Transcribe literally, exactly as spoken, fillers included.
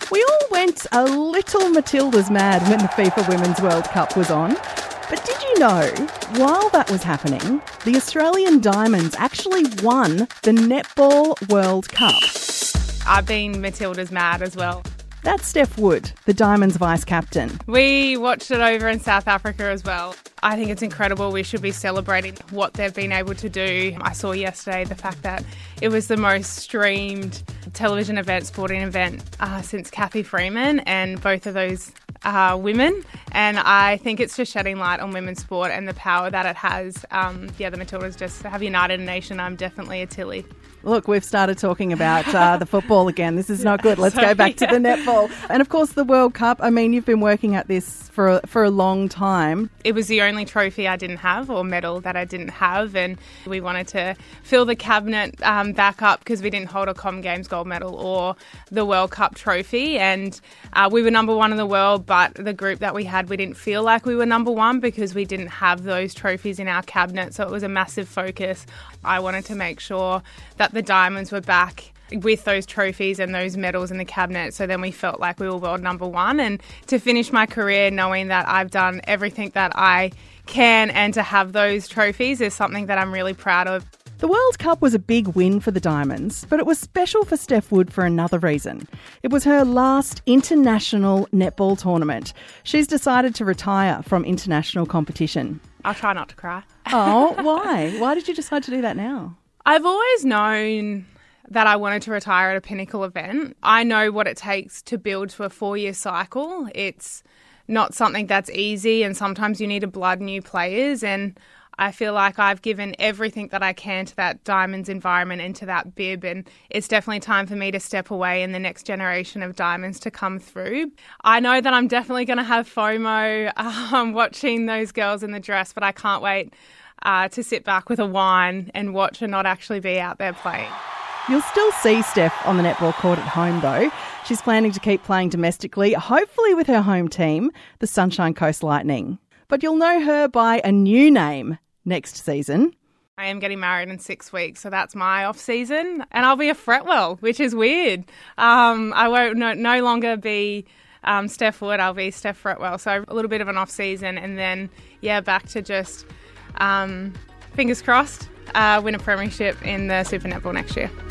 We all went a little Matildas mad when the FIFA Women's World Cup was on. But did you know, while that was happening, the Australian Diamonds actually won the Netball World Cup? I've been Matildas mad as well. That's Steph Wood, the Diamonds vice-captain. We watched it over in South Africa as well. I think it's incredible. We should be celebrating what they've been able to do. I saw yesterday the fact that it was the most streamed television event, sporting event uh, since Kathy Freeman, and both of those are women. And I think it's just shedding light on women's sport and the power that it has. Um, yeah, the Matildas just have united a nation. I'm definitely a Tilly. Look, we've started talking about uh, the football again. This is not good. Let's so, go back yeah. to the netball. And of course, the World Cup. I mean, you've been working at this for a, for a long time. It was the only trophy I didn't have, or medal that I didn't have, and we wanted to fill the cabinet um, back up because we didn't hold a Com Games gold medal or the World Cup trophy. And uh, we were number one in the world, but the group that we had, we didn't feel like we were number one because we didn't have those trophies in our cabinet. So it was a massive focus. I wanted to make sure that the Diamonds were back with those trophies and those medals in the cabinet, so then we felt like we were world number one. And to finish my career knowing that I've done everything that I can and to have those trophies is something that I'm really proud of. The World Cup was a big win for the Diamonds, but it was special for Steph Wood for another reason. It was her last international netball tournament. She's decided to retire from international competition. I'll try not to cry. Oh, why? Why did you decide to do that now? I've always known that I wanted to retire at a pinnacle event. I know what it takes to build to a four-year cycle. It's not something that's easy, and sometimes you need to blood new players, and I feel like I've given everything that I can to that Diamonds environment and to that bib, and it's definitely time for me to step away and the next generation of Diamonds to come through. I know that I'm definitely going to have FOMO um, watching those girls in the dress, but I can't wait uh, to sit back with a wine and watch and not actually be out there playing. You'll still see Steph on the netball court at home, though. She's planning to keep playing domestically, hopefully with her home team, the Sunshine Coast Lightning. But you'll know her by a new name next season. I am getting married in six weeks, so that's my off-season. And I'll be a Fretwell, which is weird. Um, I won't no, no longer be um, Steph Wood, I'll be Steph Fretwell. So a little bit of an off-season, and then, yeah, back to just, um, fingers crossed, uh, win a premiership in the Super Netball next year.